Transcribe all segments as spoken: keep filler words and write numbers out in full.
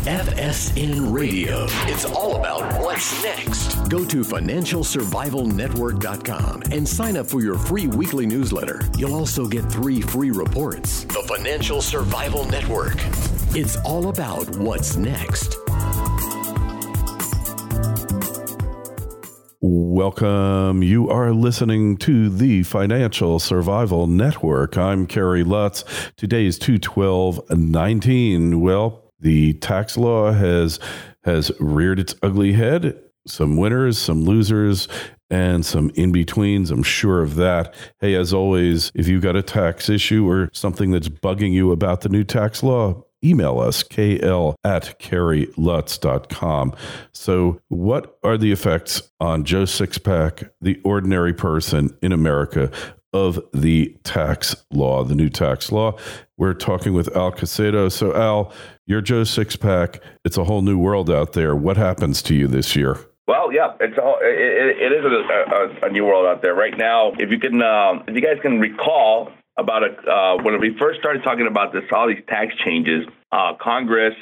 F S N Radio. It's all about what's next. Go to financial survival network dot com and sign up for your free weekly newsletter. You'll also get three free reports. The Financial Survival Network. It's all about what's next. Welcome. You are listening to the Financial Survival Network. I'm Kerry Lutz. Today is two twelve nineteen. Well, the tax law has has reared its ugly head. Some winners, some losers, and some in-betweens. I'm sure of that. Hey, as always, if you've got a tax issue or something that's bugging you about the new tax law, email us, k l at kerry lutz dot com. So what are the effects on Joe Sixpack, the ordinary person in America, of the tax law, the new tax law? We're talking with Al Casedo. So Al, you're Joe Sixpack. It's a whole new world out there. What happens to you this year? Well, yeah, it's a, it, it is a, a, a new world out there right now. If you can, um, if you guys can recall about a, uh, when we first started talking about this, all these tax changes, uh, Congress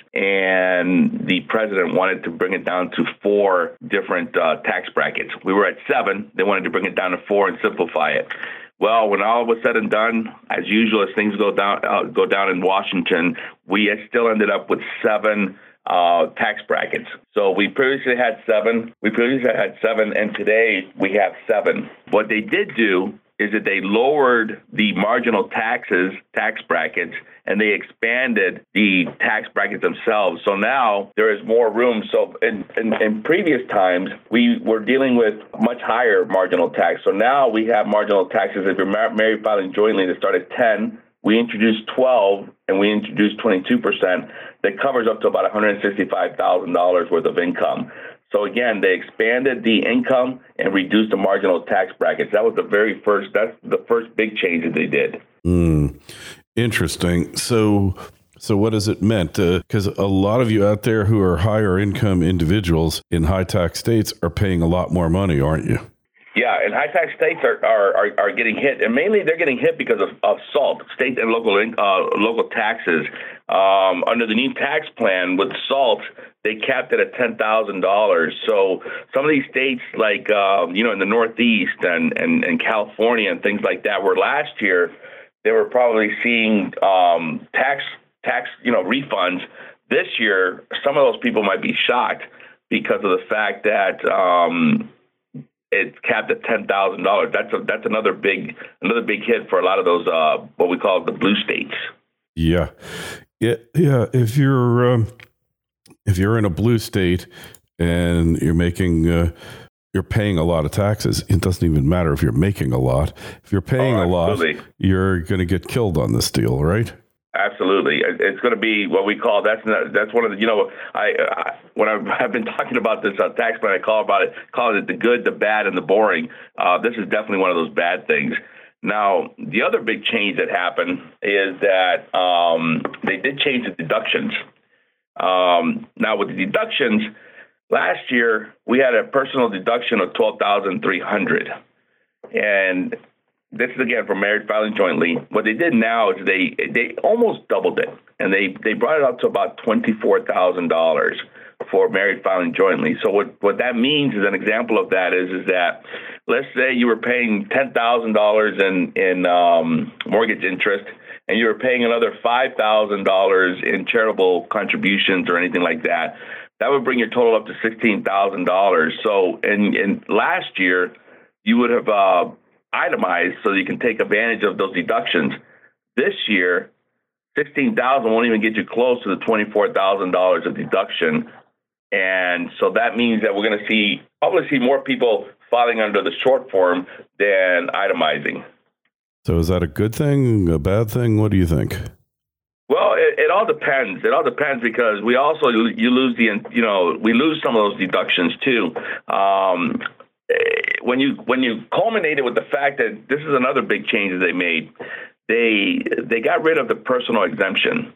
and the president wanted to bring it down to four different uh, tax brackets. We were at seven. They wanted to bring it down to four and simplify it. Well, when all was said and done, as usual, as things go down, uh, go down in Washington, we still ended up with seven uh, tax brackets. So we previously had seven. We previously had seven, and today we have seven. What they did do is that they lowered the marginal taxes, tax brackets, and they expanded the tax brackets themselves. So now there is more room. So in, in, in previous times, we were dealing with much higher marginal tax. So now we have marginal taxes. If you're married filing jointly, that start at ten. We introduced twelve, and we introduced twenty-two percent. That covers up to about one hundred sixty-five thousand dollars worth of income. So again, they expanded the income and reduced the marginal tax brackets. That was the very first, that's the first big change that they did. Mm, interesting. So, so what has it meant? Because uh, a lot of you out there who are higher income individuals in high tax states are paying a lot more money, aren't you? Yeah, and high tax states are, are, are, are getting hit, and mainly they're getting hit because of, of SALT, state and local uh, local taxes. Um, under the new tax plan with SALT, they capped it at ten thousand dollars. So some of these states, like um, you know, in the Northeast and, and, and California and things like that, where last year they were probably seeing um, tax tax you know refunds. This year, some of those people might be shocked because of the fact that Um, it's capped at ten thousand dollars. That's a, that's another big another big hit for a lot of those uh, what we call the blue states. Yeah, yeah, yeah. If you're um, if you're in a blue state and you're making uh, you're paying a lot of taxes, it doesn't even matter if you're making a lot. If you're paying oh, a lot, you're going to get killed on this deal, right? Absolutely. It's going to be what we call, that's not, that's one of the, you know, I, I when I've, I've been talking about this uh, tax plan, I call about it, call it the good, the bad, and the boring. Uh, this is definitely one of those bad things. Now, the other big change that happened is that um, they did change the deductions. Um, now, with the deductions, last year we had a personal deduction of twelve thousand three hundred dollars. And this is, again, for married filing jointly. What they did now is they they almost doubled it, and they, they brought it up to about twenty-four thousand dollars for married filing jointly. So what, what that means is an example of that is, is that, let's say you were paying ten thousand dollars in, in um, mortgage interest, and you were paying another five thousand dollars in charitable contributions or anything like that. That would bring your total up to sixteen thousand dollars. So in, in last year, you would have uh, itemized so you can take advantage of those deductions. This year, sixteen thousand dollars won't even get you close to the twenty-four thousand dollars of deduction. And so that means that we're going to see, probably see more people filing under the short form than itemizing. So is that a good thing, a bad thing? What do you think? Well, it, it all depends. It all depends because we also, you lose the, you know, we lose some of those deductions too. Um, when you, when you culminate it with the fact that this is another big change that they made, they, they got rid of the personal exemption.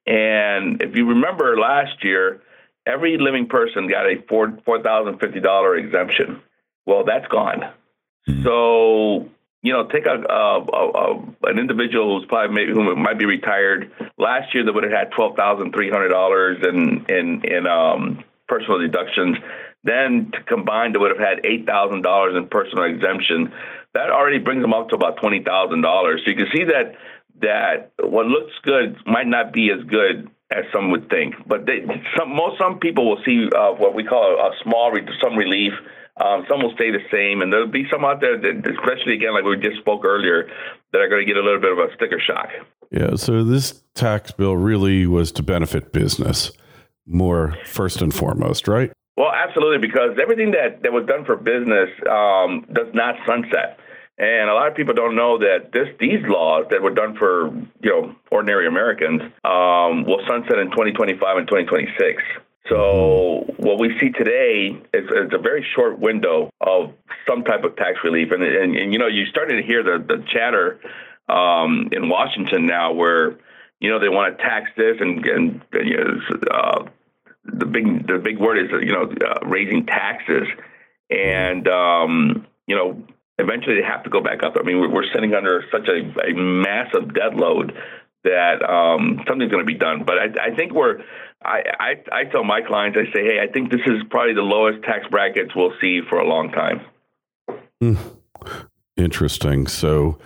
And if you remember last year, every living person got a four four thousand fifty dollar exemption. Well, that's gone. Mm-hmm. So you know, take a, a, a an individual who's probably maybe who might be retired. Last year, they would have had twelve thousand three hundred dollars in in in um, personal deductions. Then to combine, they would have had eight thousand dollars in personal exemption. That already brings them up to about twenty thousand dollars. So you can see that that what looks good might not be as good as some would think. But they, some most some people will see uh, what we call a, a small re- some relief. Um, some will stay the same, and there'll be some out there that, especially again, like we just spoke earlier, that are going to get a little bit of a sticker shock. Yeah. So this tax bill really was to benefit business more first and foremost, right? Well, absolutely, because everything that, that was done for business um, does not sunset. And a lot of people don't know that this these laws that were done for, you know, ordinary Americans um, will sunset in twenty twenty-five and twenty twenty-six. So what we see today is, is a very short window of some type of tax relief. And, and, and you know, you're starting to hear the, the chatter um, in Washington now where, you know, they want to tax this and, and you know, uh, the big the big word is, you know, uh, raising taxes. And, um, you know, eventually they have to go back up. I mean, we're, we're sitting under such a, a massive debt load that um, something's going to be done. But I, I think we're, I, I, I tell my clients, I say, hey, I think this is probably the lowest tax brackets we'll see for a long time. Mm. Interesting. So,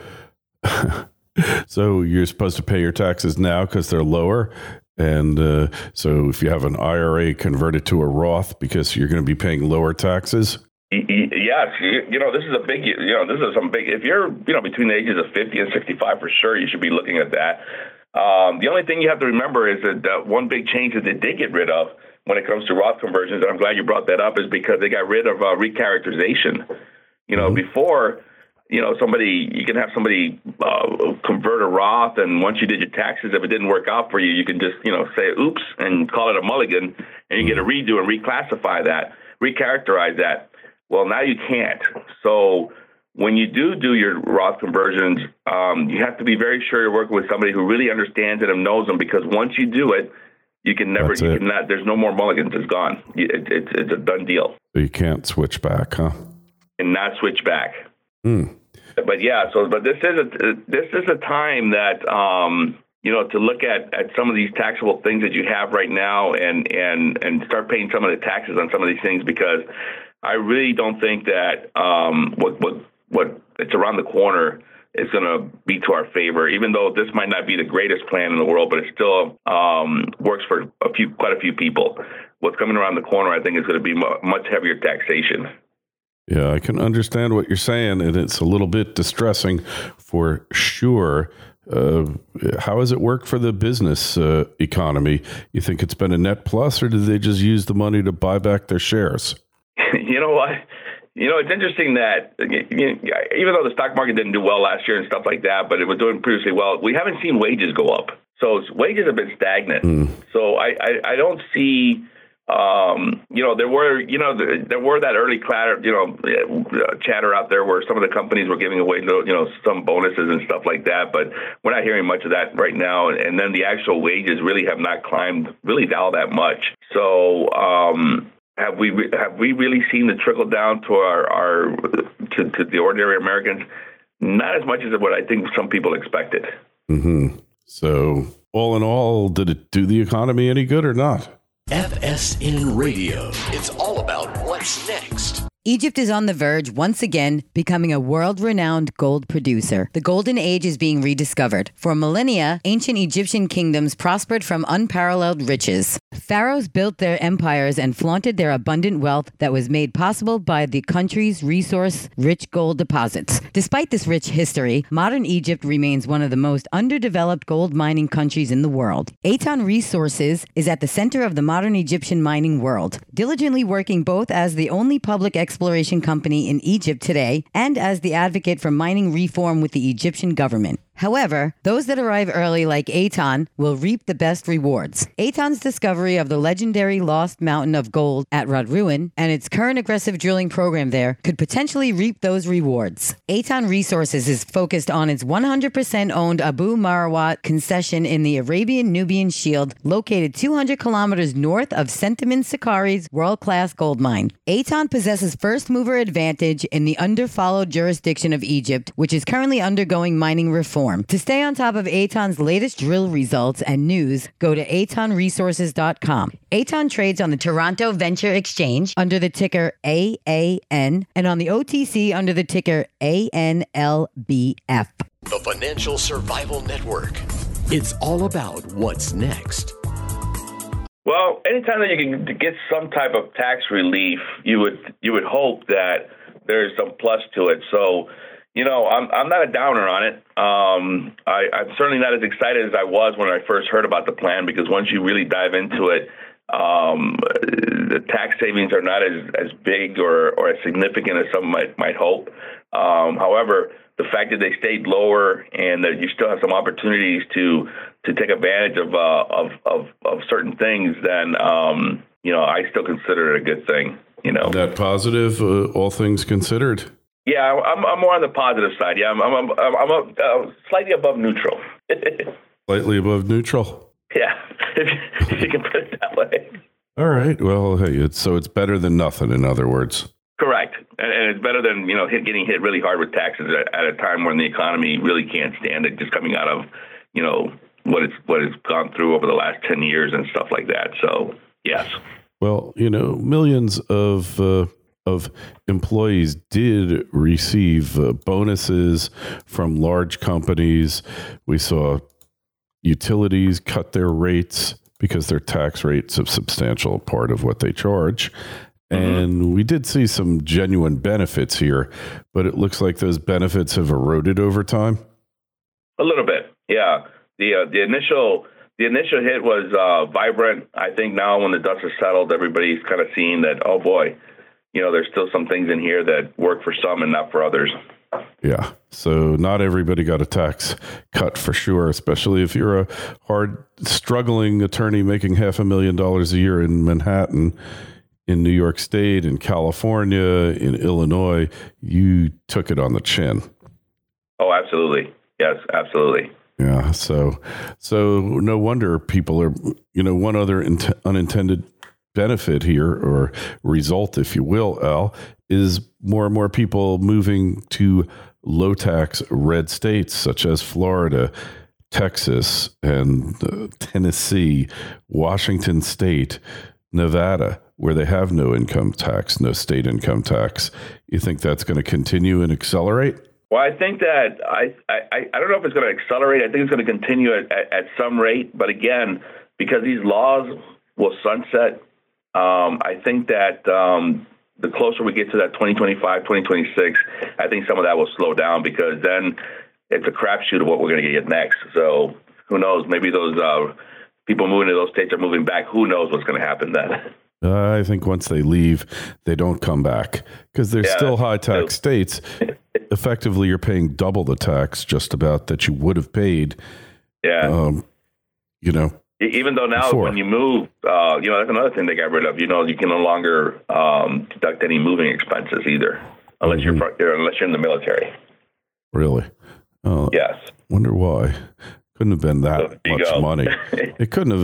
so you're supposed to pay your taxes now because they're lower. And uh, so if you have an I R A, convert it to a Roth because you're going to be paying lower taxes. Yes, you, you know, this is a big, you know, this is some big, if you're, you know, between the ages of fifty and sixty-five, for sure, you should be looking at that. Um, the only thing you have to remember is that uh, one big change that they did get rid of when it comes to Roth conversions, and I'm glad you brought that up, is because they got rid of uh, recharacterization. You know, mm-hmm. before, you know, somebody, you can have somebody uh, convert a Roth, and once you did your taxes, if it didn't work out for you, you can just, you know, say, oops, and call it a mulligan, and you mm-hmm. get a redo and reclassify that, recharacterize that. Well, now you can't. So when you do do your Roth conversions, um, you have to be very sure you're working with somebody who really understands it and knows them, because once you do it, you can never, you cannot, there's no more mulligans. It's gone. It, it, it's a done deal. So you can't switch back, huh? And not switch back. Mm. But yeah, so, but this is a, this is a time that, um, you know, to look at, at some of these taxable things that you have right now and, and, and start paying some of the taxes on some of these things, because I really don't think that um, what what what it's around the corner is going to be to our favor. Even though this might not be the greatest plan in the world, but it still um, works for a few, quite a few people. What's coming around the corner, I think, is going to be mu- much heavier taxation. Yeah, I can understand what you're saying, and it's a little bit distressing for sure. Uh, how has it worked for the business uh, economy? You think it's been a net plus, or did they just use the money to buy back their shares? You know what? You know, it's interesting that you know, even though the stock market didn't do well last year and stuff like that, but it was doing previously well, we haven't seen wages go up. So wages have been stagnant. Mm. So I, I, I don't see, um, you know, there were, you know, there were that early clatter, you know, chatter out there where some of the companies were giving away, you know, some bonuses and stuff like that. But we're not hearing much of that right now. And then the actual wages really have not climbed really all that much. So, um, Have we have we really seen the trickle down to our, our to, to the ordinary Americans? Not as much as what I think some people expected. Mm-hmm. So, all in all, did it do the economy any good or not? F S N Radio. It's all about what's next. Egypt is on the verge, once again, becoming a world-renowned gold producer. The golden age is being rediscovered. For millennia, ancient Egyptian kingdoms prospered from unparalleled riches. Pharaohs built their empires and flaunted their abundant wealth that was made possible by the country's resource-rich gold deposits. Despite this rich history, modern Egypt remains one of the most underdeveloped gold mining countries in the world. Aton Resources is at the center of the modern Egyptian mining world, diligently working both as the only public exploration company in Egypt today and as the advocate for mining reform with the Egyptian government. However, those that arrive early like Aton will reap the best rewards. Aton's discovery of the legendary Lost Mountain of Gold at Rodruin and its current aggressive drilling program there could potentially reap those rewards. Aton Resources is focused on its one hundred percent owned Abu Marawat concession in the Arabian-Nubian Shield, located two hundred kilometers north of Centamin Sakari's world-class gold mine. Aton possesses first-mover advantage in the under-followed jurisdiction of Egypt, which is currently undergoing mining reform. To stay on top of Aton's latest drill results and news, go to aton resources dot com. Aton trades on the Toronto Venture Exchange under the ticker A A N and on the O T C under the ticker A N L B F. The Financial Survival Network. It's all about what's next. Well, anytime that you can get some type of tax relief, you would you would hope that there's some plus to it. So, you know, I'm I'm not a downer on it. Um, I, I'm certainly not as excited as I was when I first heard about the plan, because once you really dive into it, um, the tax savings are not as, as big or, or as significant as some might might hope. Um, however, the fact that they stayed lower and that you still have some opportunities to to take advantage of uh, of, of of certain things, then um, you know, I still consider it a good thing. You know, that positive, uh, all things considered. Yeah, I'm I'm more on the positive side. Yeah, I'm I'm I'm, I'm uh, slightly above neutral. Slightly above neutral. Yeah, if you, if you can put it that way. All right. Well, hey, it's so it's better than nothing. In other words. Correct, and, and it's better than you know hit, getting hit really hard with taxes at, at a time when the economy really can't stand it, just coming out of you know what it's what it's gone through over the last ten years and stuff like that. So yes. Well, you know, millions of uh, of employees did receive uh, bonuses from large companies. We saw utilities cut their rates because their tax rate's a substantial part of what they charge. And mm-hmm. we did see some genuine benefits here, but it looks like those benefits have eroded over time. A little bit, yeah. The uh, the initial the initial hit was uh, vibrant. I think now when the dust has settled, everybody's kind of seeing that, oh boy, you know, there's still some things in here that work for some and not for others. Yeah. So not everybody got a tax cut for sure, especially if you're a hard struggling attorney making half a million dollars a year in Manhattan, in New York State, in California, in Illinois. You took it on the chin. Oh, absolutely. Yes, absolutely. Yeah. So, so no wonder people are, you know, one other int- unintended benefit here, or result, if you will, Al, is more and more people moving to low tax red states such as Florida, Texas, and uh, Tennessee, Washington State, Nevada, where they have no income tax, no state income tax. You think that's going to continue and accelerate? Well, I think that I, I, I don't know if it's going to accelerate. I think it's going to continue at, at, at some rate. But again, because these laws will sunset, um, I think that um, the closer we get to that twenty twenty-five, twenty twenty-six, I think some of that will slow down, because then it's a crapshoot of what we're going to get next. So who knows? Maybe those uh, people moving to those states are moving back. Who knows what's going to happen then? Uh, I think once they leave, they don't come back, because they're yeah, still high tax states. Effectively, you're paying double the tax just about that you would have paid. Yeah. Um, you know, even though now before. When you move, uh, you know, that's another thing they got rid of. You know, you can no longer um, deduct any moving expenses either, unless mm-hmm. you're unless you're in the military. Really? Oh, yes. Wonder why. Couldn't have been that so much money. It couldn't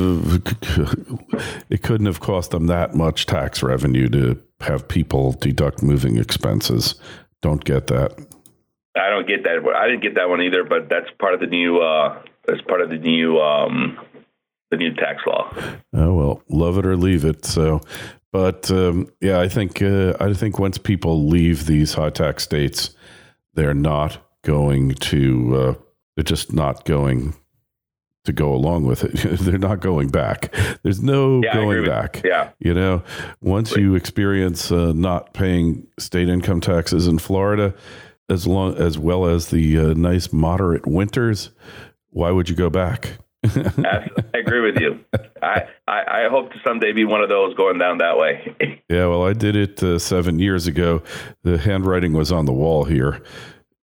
have. It couldn't have cost them that much tax revenue to have people deduct moving expenses. Don't get that. I don't get that. I didn't get that one either. But that's part of the new. Uh, that's part of the new. Um, the new tax law. Oh well, love it or leave it. So, but um, yeah, I think uh, I think once people leave these high tax states, they're not going to. Uh, they're just not going to go along with it. They're not going back. There's no yeah, going back. Yeah. You know, once you experience uh, not paying state income taxes in Florida, as long as well as the uh, nice moderate winters, why would you go back? I agree with you. I, I, I hope to someday be one of those going down that way. Yeah, well, I did it uh, seven years ago. The handwriting was on the wall here.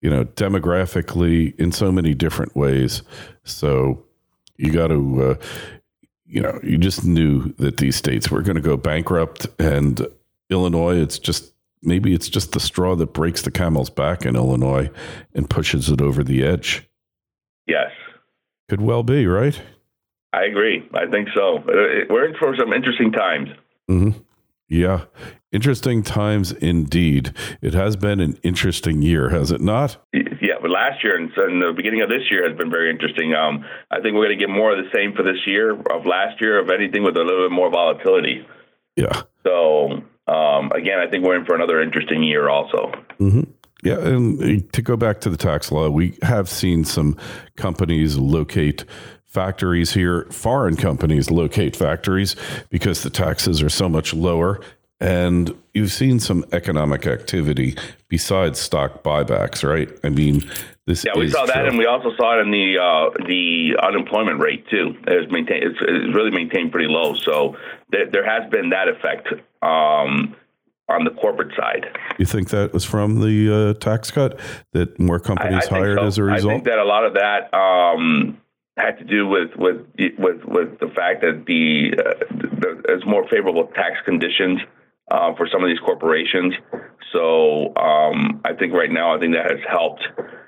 you know, demographically in so many different ways. So you got to, uh, you know, you just knew that these states were going to go bankrupt, and Illinois, it's just, maybe it's just the straw that breaks the camel's back in Illinois and pushes it over the edge. Yes. Could well be, right? I agree. I think so. We're in for some interesting times. Mm-hmm. Yeah. Interesting times indeed. It has been an interesting year, has it not? Yeah, but last year and, and the beginning of this year has been very interesting. Um, I think we're going to get more of the same for this year of last year, of anything with a little bit more volatility. Yeah. So, um, again, I think we're in for another interesting year also. Mm-hmm. Yeah, and to go back to the tax law, we have seen some companies locate factories here, foreign companies locate factories because the taxes are so much lower. And you've seen some economic activity besides stock buybacks, right? I mean, this yeah, we is saw that, true. And we also saw it in the uh, the unemployment rate too. It's maintained. It's, it's really maintained pretty low. So there, there has been that effect um, on the corporate side. You think that was from the uh, tax cut that more companies I, I hired so. as a result? I think that a lot of that um, had to do with with with with the fact that the, uh, the there's more favorable tax conditions Uh, for some of these corporations. So um, I think right now, I think that has helped.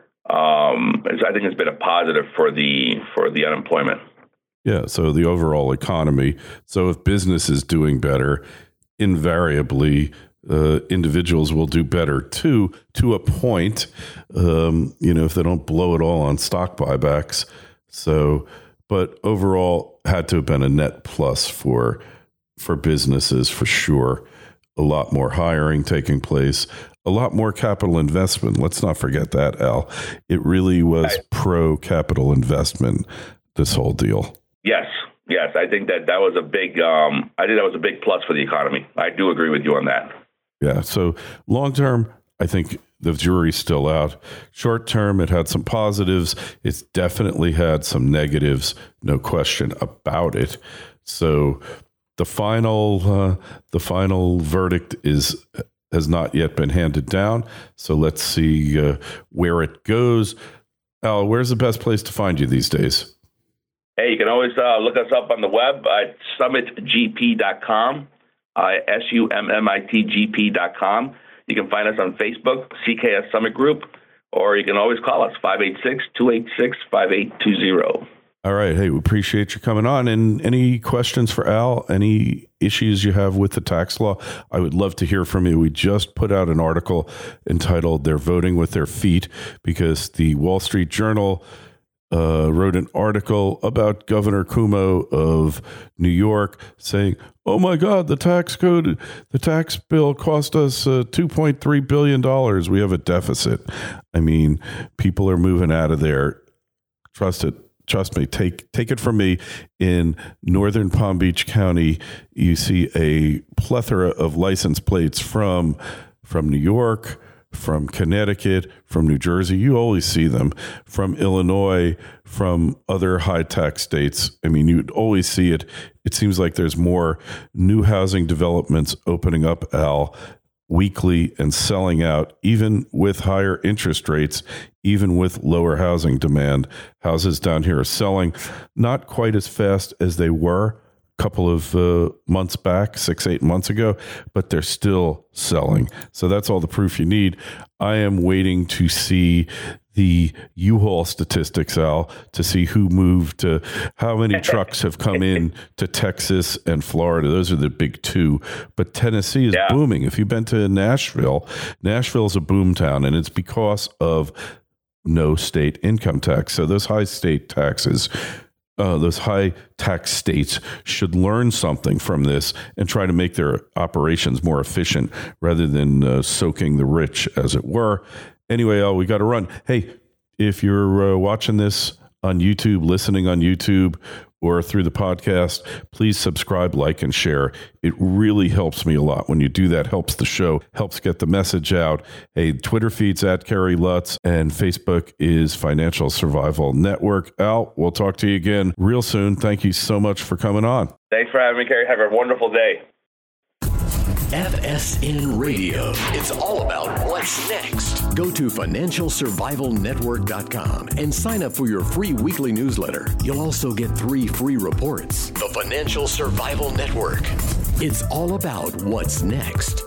Um, I think it's been a positive for the for the unemployment. Yeah. So the overall economy. So if business is doing better, invariably uh, individuals will do better too, to a point, um, you know, if they don't blow it all on stock buybacks. So, but overall had to have been a net plus for for businesses for sure. A lot more hiring taking place, a lot more capital investment. Let's not forget that, Al. It really was right. pro capital investment, this whole deal. Yes, yes. I think that that was a big, um, I think that was a big plus for the economy. I do agree with you on that. Yeah. So long term, I think the jury's still out. Short term, it had some positives. It's definitely had some negatives, no question about it. So The final, uh, the final verdict is has not yet been handed down. So let's see uh, where it goes. Al, where's the best place to find you these days? Hey, you can always uh, look us up on the web at summit g p dot com, uh, S U M M I T G P dot com. You can find us on Facebook, C K S Summit Group, or you can always call us, five eight six, two eight six, five eight two zero. All right. Hey, we appreciate you coming on. And any questions for Al? Any issues you have with the tax law? I would love to hear from you. We just put out an article entitled "They're Voting with Their Feet" because the Wall Street Journal uh, wrote an article about Governor Cuomo of New York saying, "Oh my God, the tax code, the tax bill cost us uh, two point three billion dollars. We have a deficit." I mean, people are moving out of there. Trust it. Trust me, take take it from me. In northern Palm Beach County, you see a plethora of license plates from from New York, from Connecticut, from New Jersey. You always see them. From Illinois, from other high tax states. I mean, you'd always see it. It seems like there's more new housing developments opening up, Al, weekly and selling out, even with higher interest rates, even with lower housing demand. Houses down here are selling not quite as fast as they were a couple of uh, months back, six, eight months ago, but they're still selling. So that's all the proof you need. I am waiting to see the U-Haul statistics, Al, to see who moved, to how many trucks have come in to Texas and Florida. Those are the big two. But Tennessee is yeah. booming. If you've been to Nashville, Nashville's a boom town, and it's because of no state income tax. So those high state taxes, uh, those high tax states should learn something from this and try to make their operations more efficient rather than uh, soaking the rich, as it were. Anyway, Al, we got to run. Hey, if you're uh, watching this on YouTube, listening on YouTube, or through the podcast, please subscribe, like, and share. It really helps me a lot. When you do that, helps the show, helps get the message out. Hey, Twitter feed's at Kerry Lutz, and Facebook is Financial Survival Network. Al, we'll talk to you again real soon. Thank you so much for coming on. Thanks for having me, Kerry. Have a wonderful day. F S N Radio. It's all about what's next. Go to financial survival network dot com and sign up for your free weekly newsletter. You'll also get three free reports. The Financial Survival Network. It's all about what's next.